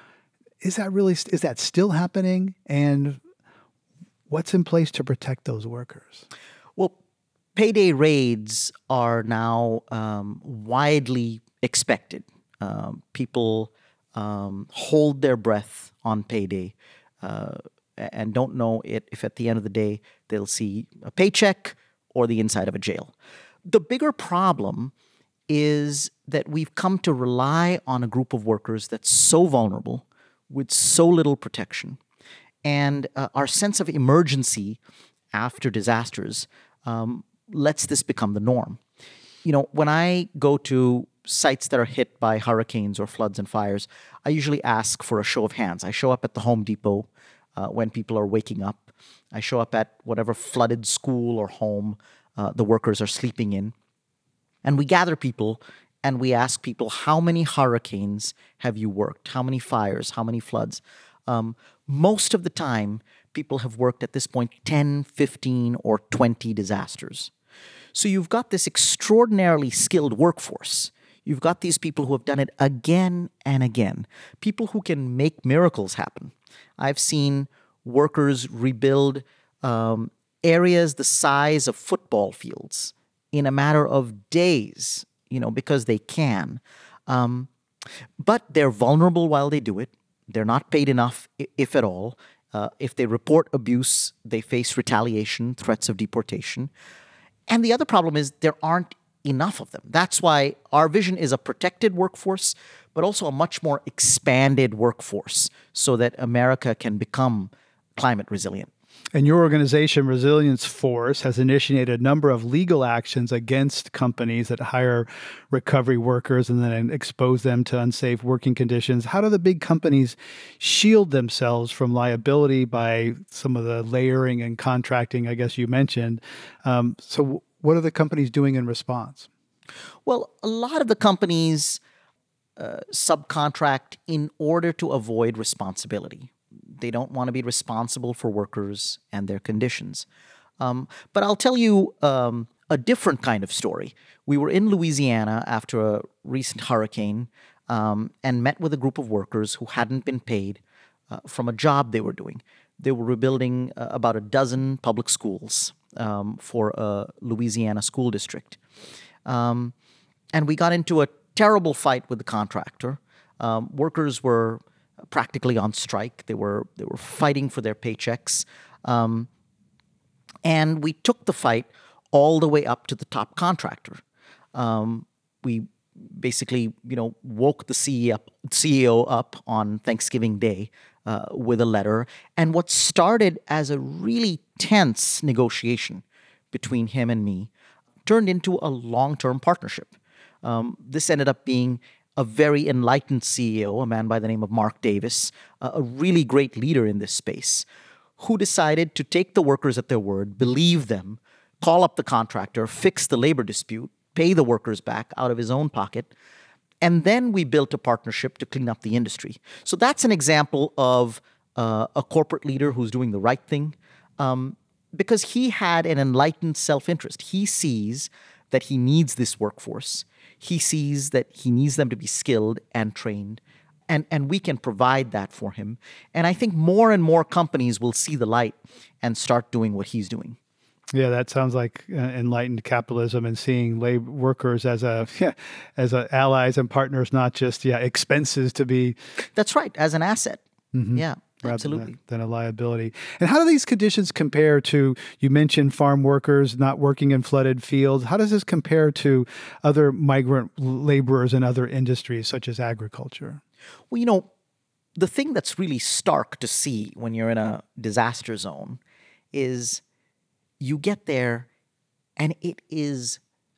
Is that really, is that still happening? And what's in place to protect those workers? Well, payday raids are now um, widely expected. Um, people um, hold their breath on payday uh, and don't know it, if at the end of the day they'll see a paycheck or the inside of a jail. The bigger problem is that we've come to rely on a group of workers that's so vulnerable with so little protection. And uh, our sense of emergency after disasters um, lets this become the norm. You know, when I go to sites that are hit by hurricanes or floods and fires, I usually ask for a show of hands. I show up at the Home Depot uh, when people are waking up. I show up at whatever flooded school or home uh, the workers are sleeping in. And we gather people and we ask people, how many hurricanes have you worked? How many fires? How many floods? Um, most of the time, people have worked at this point ten, fifteen, or twenty disasters. So you've got this extraordinarily skilled workforce. You've got these people who have done it again and again. People who can make miracles happen. I've seen workers rebuild um, areas the size of football fields in a matter of days, you know, because they can. Um, but they're vulnerable while they do it. They're not paid enough, if at all. Uh, if they report abuse, they face retaliation, threats of deportation. And the other problem is there aren't enough of them. That's why our vision is a protected workforce, but also a much more expanded workforce so that America can become climate resilient. And your organization, Resilience Force, has initiated a number of legal actions against companies that hire recovery workers and then expose them to unsafe working conditions. How do the big companies shield themselves from liability by some of the layering and contracting, I guess you mentioned? Um, so what are the companies doing in response? Well, a lot of the companies uh, subcontract in order to avoid responsibility. They don't want to be responsible for workers and their conditions. Um, but I'll tell you um, a different kind of story. We were in Louisiana after a recent hurricane um, and met with a group of workers who hadn't been paid uh, from a job they were doing. They were rebuilding uh, about a dozen public schools um, for a Louisiana school district. Um, and we got into a terrible fight with the contractor. Um, workers were practically on strike. They were they were fighting for their paychecks. Um, and we took the fight all the way up to the top contractor. Um, we basically, you know, woke the C E O up on Thanksgiving Day uh, with a letter. And what started as a really tense negotiation between him and me turned into a long-term partnership. Um, this ended up being a very enlightened C E O, a man by the name of Mark Davis, uh, a really great leader in this space, who decided to take the workers at their word, believe them, call up the contractor, fix the labor dispute, pay the workers back out of his own pocket, and then we built a partnership to clean up the industry. So that's an example of uh, a corporate leader who's doing the right thing, um, because he had an enlightened self-interest. He sees that he needs this workforce. He sees that he needs them to be skilled and trained. And, and we can provide that for him. And I think more and more companies will see the light and start doing what he's doing. Yeah, that sounds like uh, enlightened capitalism and seeing labor workers as a yeah, as a allies and partners, not just yeah expenses to be. That's right, as an asset. Mm-hmm. Yeah, rather absolutely. Than, than a liability. And how do these conditions compare to, you mentioned farm workers not working in flooded fields. How does this compare to other migrant laborers in other industries such as agriculture? Well, you know, the thing that's really stark to see when you're in a disaster zone is you get there and it is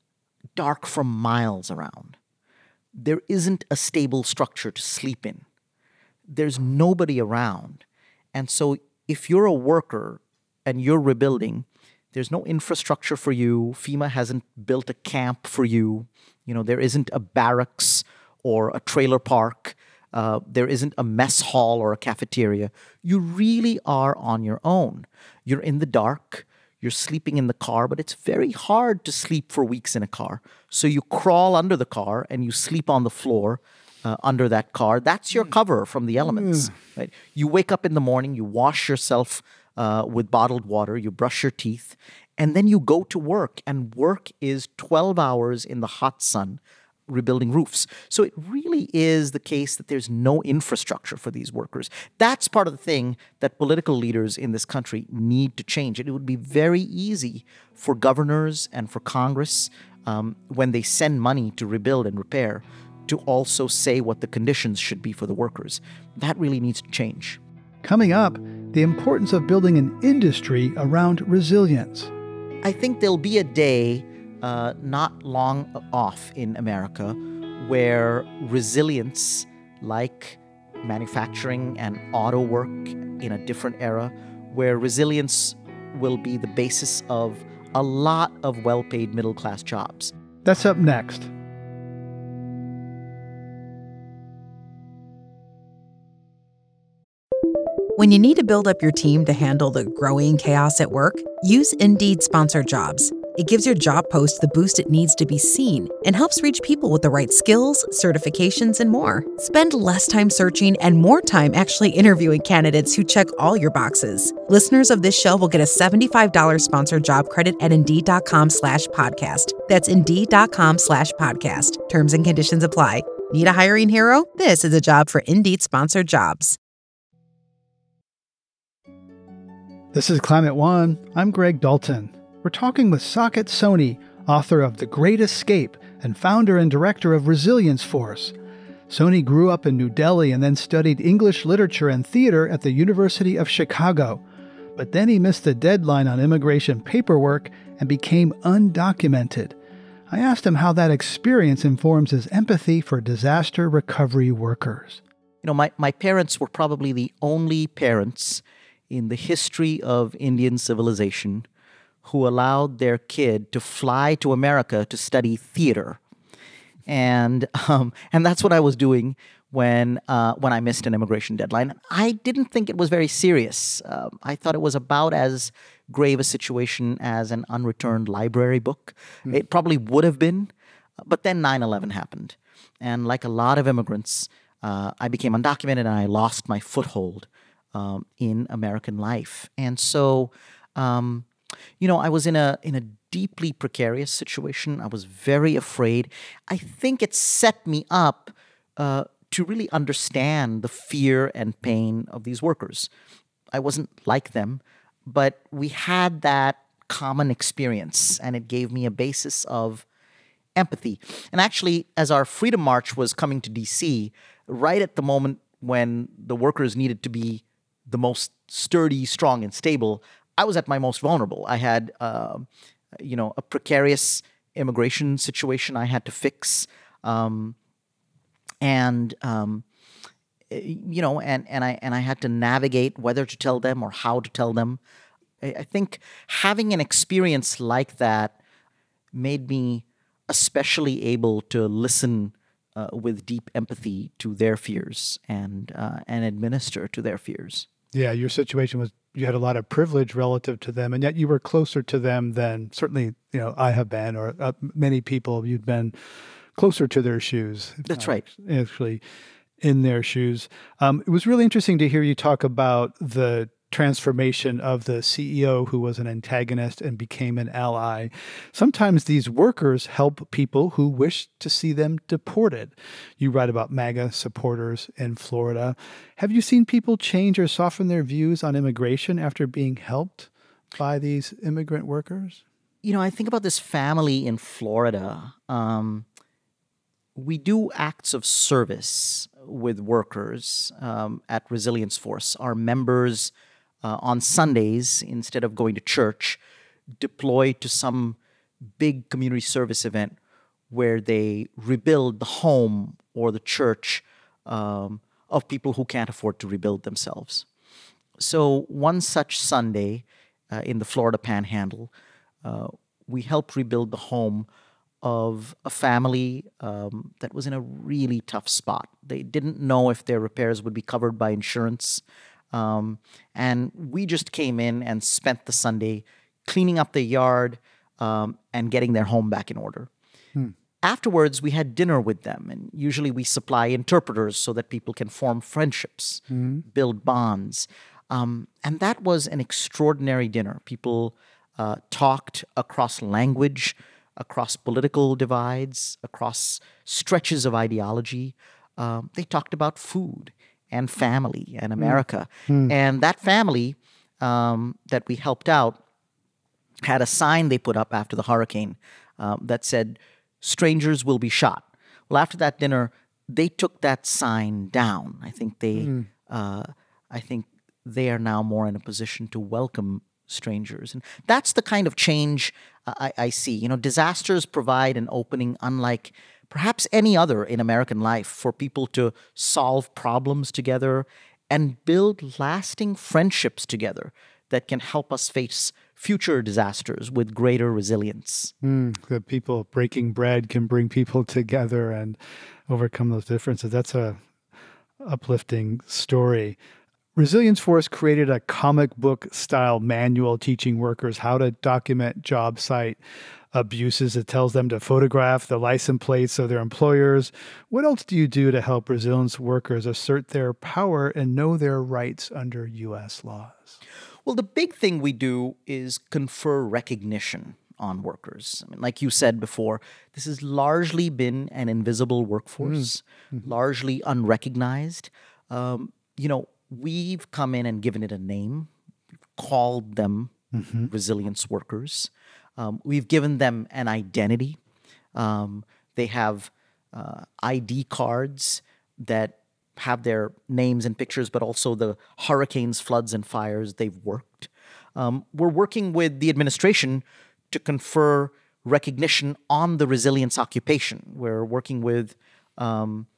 dark for miles around. There isn't a stable structure to sleep in. There's nobody around. And so if you're a worker and you're rebuilding, there's no infrastructure for you. FEMA hasn't built a camp for you. You know, there isn't a barracks or a trailer park. Uh, there isn't a mess hall or a cafeteria. You really are on your own. You're in the dark. You're sleeping in the car, but it's very hard to sleep for weeks in a car. So you crawl under the car and you sleep on the floor uh, under that car. That's your cover from the elements. Mm. Right? You wake up in the morning, you wash yourself uh, with bottled water, you brush your teeth, and then you go to work. And work is twelve hours in the hot sun, rebuilding roofs. So it really is the case that there's no infrastructure for these workers. That's part of the thing that political leaders in this country need to change. It would be very easy for governors and for Congress, um, when they send money to rebuild and repair, to also say what the conditions should be for the workers. That really needs to change. Coming up, the importance of building an industry around resilience. I think there'll be a day Uh, not long off in America where resilience, like manufacturing and auto work in a different era, where resilience will be the basis of a lot of well-paid middle-class jobs. That's up next. When you need to build up your team to handle the growing chaos at work, use Indeed Sponsored Jobs. It gives your job post the boost it needs to be seen and helps reach people with the right skills, certifications, and more. Spend less time searching and more time actually interviewing candidates who check all your boxes. Listeners of this show will get a seventy-five dollars sponsored job credit at Indeed.com slash podcast. That's Indeed.com slash podcast. Terms and conditions apply. Need a hiring hero? This is a job for Indeed Sponsored Jobs. This is Climate One. I'm Greg Dalton. We're talking with Saket Soni, author of The Great Escape and founder and director of Resilience Force. Soni grew up in New Delhi and then studied English literature and theater at the University of Chicago. But then he missed the deadline on immigration paperwork and became undocumented. I asked him how that experience informs his empathy for disaster recovery workers. You know, my, my parents were probably the only parents in the history of Indian civilization who allowed their kid to fly to America to study theater. And um, and that's what I was doing when uh, when I missed an immigration deadline. I didn't think it was very serious. Um, I thought it was about as grave a situation as an unreturned library book. Mm. It probably would have been, but then nine eleven happened. And like a lot of immigrants, uh, I became undocumented and I lost my foothold um, in American life. And so... Um, You know, I was in a in a deeply precarious situation. I was very afraid. I think it set me up uh, to really understand the fear and pain of these workers. I wasn't like them, but we had that common experience, and it gave me a basis of empathy. And actually, as our Freedom March was coming to D C, right at the moment when the workers needed to be the most sturdy, strong, and stable, I was at my most vulnerable. I had, uh, you know, a precarious immigration situation I had to fix, um, and um, you know, and and I and I had to navigate whether to tell them or how to tell them. I, I think having an experience like that made me especially able to listen uh, with deep empathy to their fears and uh, and administer to their fears. Yeah, your situation was, you had a lot of privilege relative to them, and yet you were closer to them than certainly, you know, I have been, or uh, many people, you'd been closer to their shoes. That's uh, right. Actually. in their shoes. Um, it was really interesting to hear you talk about the transformation of the C E O who was an antagonist and became an ally. Sometimes these workers help people who wish to see them deported. You write about MAGA supporters in Florida. Have you seen people change or soften their views on immigration after being helped by these immigrant workers? You know, I think about this family in Florida. Um, we do acts of service with workers um, at Resilience Force. Our members uh, on Sundays, instead of going to church, deploy to some big community service event where they rebuild the home or the church um, of people who can't afford to rebuild themselves. So one such Sunday uh, in the Florida Panhandle, uh, we helped rebuild the home of a family um, that was in a really tough spot. They didn't know if their repairs would be covered by insurance. Um, and we just came in and spent the Sunday cleaning up the yard um, and getting their home back in order. Hmm. Afterwards, we had dinner with them, and usually we supply interpreters so that people can form friendships, mm-hmm. build bonds. Um, and that was an extraordinary dinner. People uh, talked across language, across political divides, across stretches of ideology. Um, they talked about food and family and America. Mm. And that family um, that we helped out had a sign they put up after the hurricane um, that said, "Strangers will be shot." Well, after that dinner, they took that sign down. I think they, mm. uh, I think they are now more in a position to welcome strangers. And that's the kind of change uh, I, I see. You know, disasters provide an opening unlike perhaps any other in American life for people to solve problems together and build lasting friendships together that can help us face future disasters with greater resilience. Mm, that people breaking bread can bring people together and overcome those differences. That's a uplifting story. Resilience Force created a comic book style manual teaching workers how to document job site abuses. It tells them to photograph the license plates of their employers. What else do you do to help resilience workers assert their power and know their rights under U S laws? Well, the big thing we do is confer recognition on workers. I mean, like you said before, this has largely been an invisible workforce, mm-hmm. largely unrecognized. Um, you know, we've come in and given it a name, called them mm-hmm. resilience workers. Um, we've given them an identity. Um, they have uh, I D cards that have their names and pictures, but also the hurricanes, floods, and fires they've worked. Um, we're working with the administration to confer recognition on the resilience occupation. We're working with um,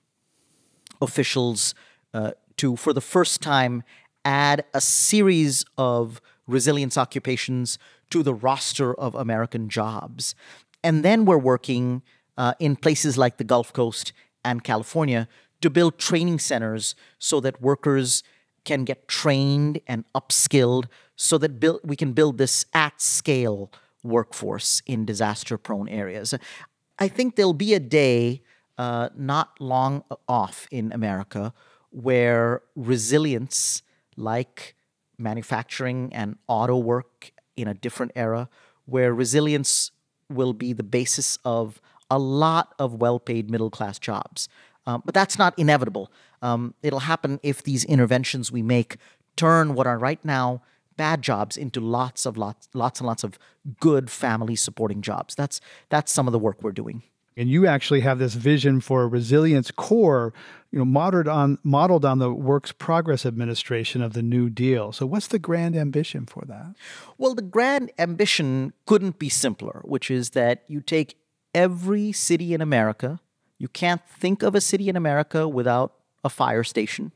officials uh, to, for the first time, add a series of resilience occupations to the roster of American jobs. And then we're working uh, in places like the Gulf Coast and California to build training centers so that workers can get trained and upskilled so that build, we can build this at-scale workforce in disaster-prone areas. I think there'll be a day uh, not long off in America where resilience, like manufacturing and auto work in a different era, where resilience will be the basis of a lot of well-paid middle-class jobs. Um, but that's not inevitable. Um, it'll happen if these interventions we make turn what are right now bad jobs into lots of lots, lots and lots of good family-supporting jobs. That's that's some of the work we're doing. And you actually have this vision for a resilience corps, you know, modeled on modeled on the Works Progress Administration of the New Deal. So what's the grand ambition for that? Well, the grand ambition couldn't be simpler, which is that you take every city in America. You can't think of a city in America without a fire station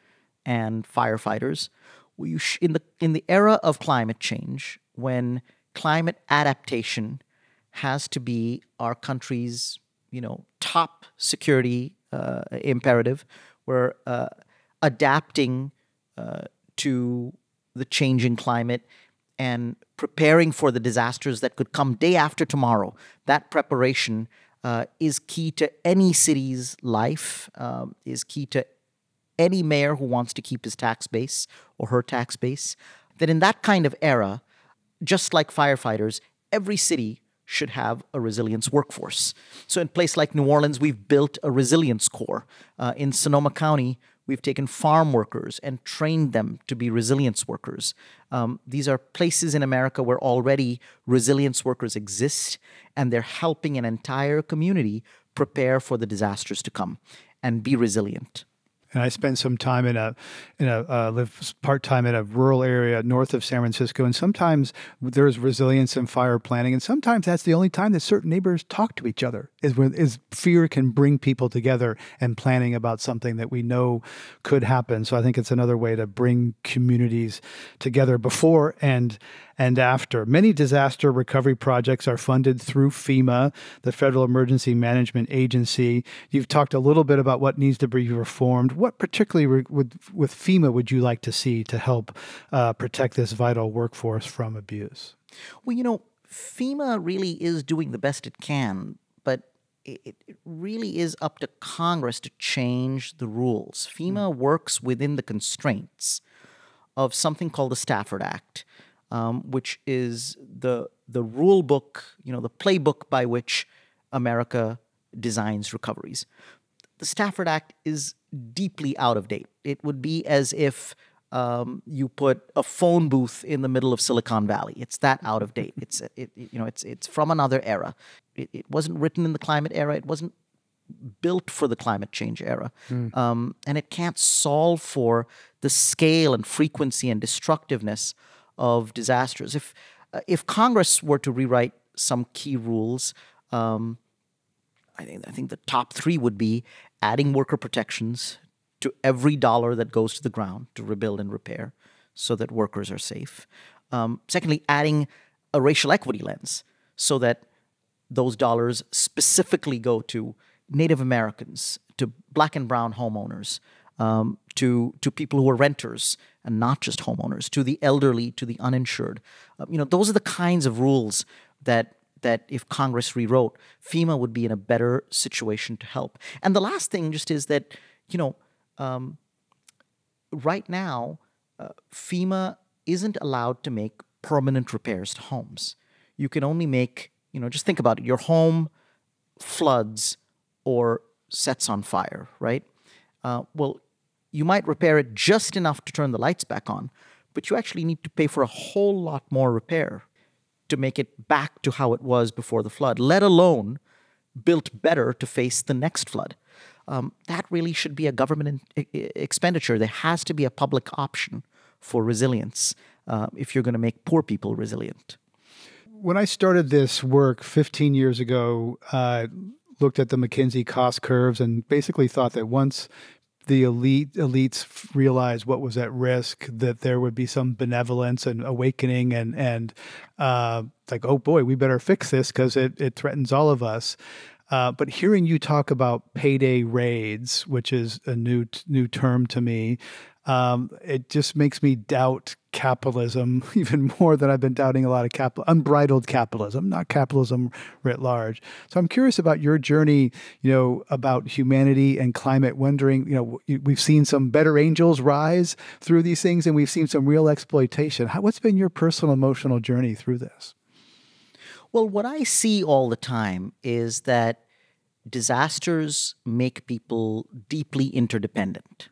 and firefighters. You sh- in the in the era of climate change, when climate adaptation has to be our country's, you know, top security uh, imperative, we're uh, adapting uh, to the changing climate and preparing for the disasters that could come day after tomorrow. That preparation Uh, is key to any city's life, um, is key to any mayor who wants to keep his tax base or her tax base, that in that kind of era, just like firefighters, every city should have a resilience workforce. So in a place like New Orleans, we've built a resilience corps. Uh, in Sonoma County, we've taken farm workers and trained them to be resilience workers. Um, these are places in America where already resilience workers exist, and they're helping an entire community prepare for the disasters to come and be resilient. And I spent some time in a, in a uh, live part time in a rural area north of San Francisco, and sometimes there's resilience and fire planning, and sometimes that's the only time that certain neighbors talk to each other. Is when is fear can bring people together and planning about something that we know could happen. So I think it's another way to bring communities together before and and after. Many disaster recovery projects are funded through FEMA, the Federal Emergency Management Agency. You've talked a little bit about what needs to be reformed. What particularly re- with, with FEMA would you like to see to help uh, protect this vital workforce from abuse? Well, you know, FEMA really is doing the best it can, but it, it really is up to Congress to change the rules. FEMA mm. works within the constraints of something called the Stafford Act, Um, which is the the rule book, you know, the playbook by which America designs recoveries. The Stafford Act is deeply out of date. It would be as if um, you put a phone booth in the middle of Silicon Valley. It's that out of date. It's it, it, you know, it's it's from another era. It, it wasn't written in the climate era. It wasn't built for the climate change era, mm. um, and it can't solve for the scale and frequency and destructiveness of disasters. If uh, if Congress were to rewrite some key rules, um, I think I think the top three would be adding worker protections to every dollar that goes to the ground to rebuild and repair, so that workers are safe. Um, secondly, adding a racial equity lens, so that those dollars specifically go to Native Americans, to Black and brown homeowners, um, to to people who are renters and not just homeowners, to the elderly, to the uninsured. Um, you know, those are the kinds of rules that that if Congress rewrote, FEMA would be in a better situation to help. And the last thing just is that, you know, um, right now, uh, FEMA isn't allowed to make permanent repairs to homes. You can only make, you know, just think about it. Your home floods or sets on fire, right? Uh, well, you might repair it just enough to turn the lights back on, but you actually need to pay for a whole lot more repair to make it back to how it was before the flood, let alone built better to face the next flood. Um, that really should be a government in, I- expenditure. There has to be a public option for resilience uh, if you're going to make poor people resilient. When I started this work fifteen years ago, uh, looked at the McKinsey cost curves and basically thought that once the elite elites realized what was at risk, that there would be some benevolence and awakening and and uh, like, oh boy, we better fix this because it, it threatens all of us. Uh, but hearing you talk about payday raids, which is a new new term to me, um, it just makes me doubt capitalism even more than I've been doubting a lot of capital, unbridled capitalism, not capitalism writ large. So I'm curious about your journey, you know, about humanity and climate, wondering, you know, we've seen some better angels rise through these things and we've seen some real exploitation. How, what's been your personal emotional journey through this? Well, what I see all the time is that disasters make people deeply interdependent.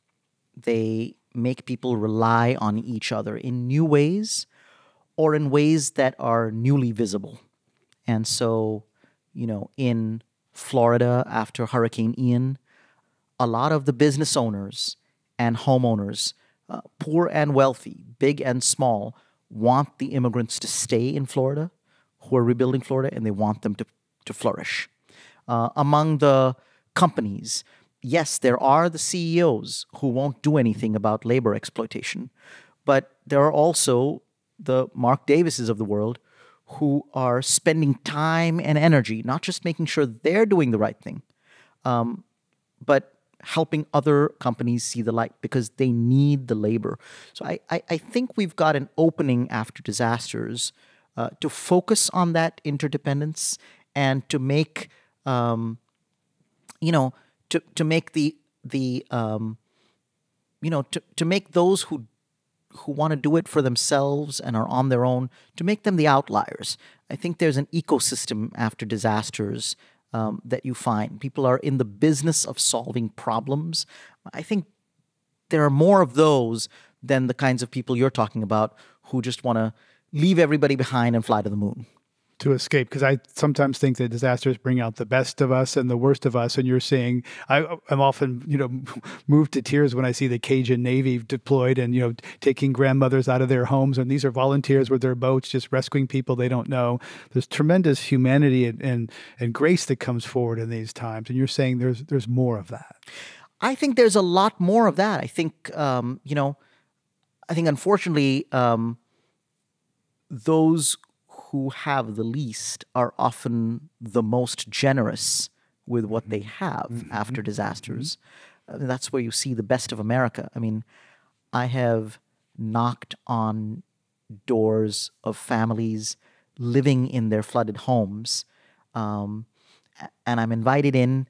They make people rely on each other in new ways or in ways that are newly visible. And so, you know, in Florida after Hurricane Ian, a lot of the business owners and homeowners, uh, poor and wealthy, big and small, want the immigrants to stay in Florida who are rebuilding Florida, and they want them to, to flourish. Uh, among the companies, yes, there are the C E Os who won't do anything about labor exploitation, but there are also the Mark Davises of the world who are spending time and energy, not just making sure they're doing the right thing, um, but helping other companies see the light because they need the labor. So I, I, I think we've got an opening after disasters uh, to focus on that interdependence and to make, um, you know, to, to make the the um, you know, to, to make those who who want to do it for themselves and are on their own, to make them the outliers. I think there's an ecosystem after disasters um, that you find. People are in the business of solving problems. I think there are more of those than the kinds of people you're talking about who just want to leave everybody behind and fly to the moon. To escape, because I sometimes think that disasters bring out the best of us and the worst of us. And you're saying, I, I'm often, you know, moved to tears when I see the Cajun Navy deployed and, you know, taking grandmothers out of their homes. And these are volunteers with their boats, just rescuing people they don't know. There's tremendous humanity and, and, and grace that comes forward in these times. And you're saying there's there's more of that. I think there's a lot more of that. I think, um, you know, I think unfortunately, um, those who have the least are often the most generous with what they have mm-hmm. after disasters. Mm-hmm. I mean, that's where you see the best of America. I mean, I have knocked on doors of families living in their flooded homes, um, and I'm invited in,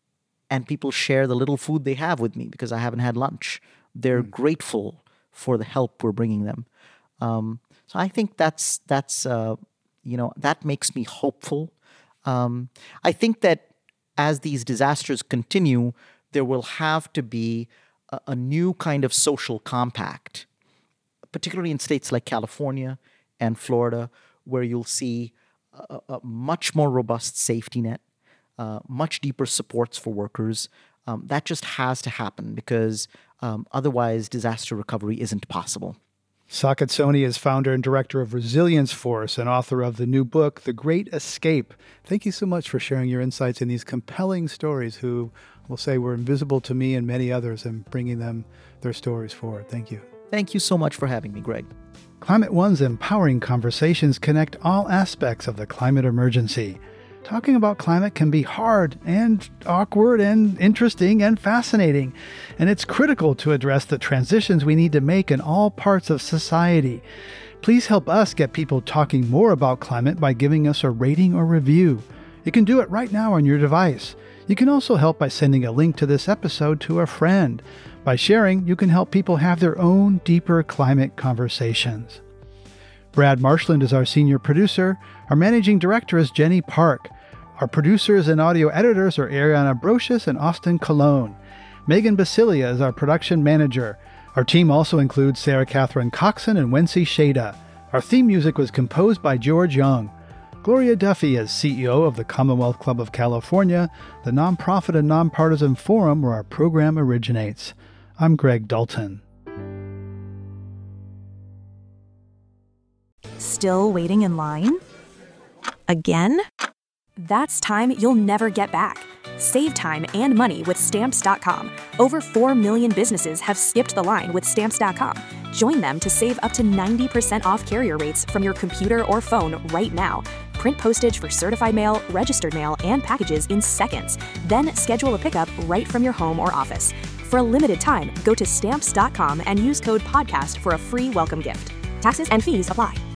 and people share the little food they have with me because I haven't had lunch. They're mm-hmm. grateful for the help we're bringing them. Um, so I think that's that's uh, you know that makes me hopeful. Um, I think that as these disasters continue, there will have to be a, a new kind of social compact, particularly in states like California and Florida, where you'll see a, a much more robust safety net, uh, much deeper supports for workers. Um, that just has to happen because um, otherwise disaster recovery isn't possible. Saket Soni is founder and director of Resilience Force and author of the new book, The Great Escape. Thank you so much for sharing your insights in these compelling stories who will say were invisible to me and many others and bringing them their stories forward. Thank you. Thank you so much for having me, Greg. Climate One's empowering conversations connect all aspects of the climate emergency. Talking about climate can be hard and awkward and interesting and fascinating, and it's critical to address the transitions we need to make in all parts of society. Please help us get people talking more about climate by giving us a rating or review. You can do it right now on your device. You can also help by sending a link to this episode to a friend. By sharing, you can help people have their own deeper climate conversations. Brad Marshland is our senior producer. Our managing director is Jenny Park. Our producers and audio editors are Ariana Brocious and Austin Colon. Megan Basilia is our production manager. Our team also includes Sarah Catherine Coxon and Wency Shada. Our theme music was composed by George Young. Gloria Duffy is C E O of the Commonwealth Club of California, the nonprofit and nonpartisan forum where our program originates. I'm Greg Dalton. Still waiting in line? Again? That's time you'll never get back. Save time and money with Stamps dot com. Over four million businesses have skipped the line with Stamps dot com. Join them to save up to ninety percent off carrier rates from your computer or phone right now. Print postage for certified mail, registered mail, and packages in seconds. Then schedule a pickup right from your home or office. For a limited time, go to Stamps dot com and use code PODCAST for a free welcome gift. Taxes and fees apply.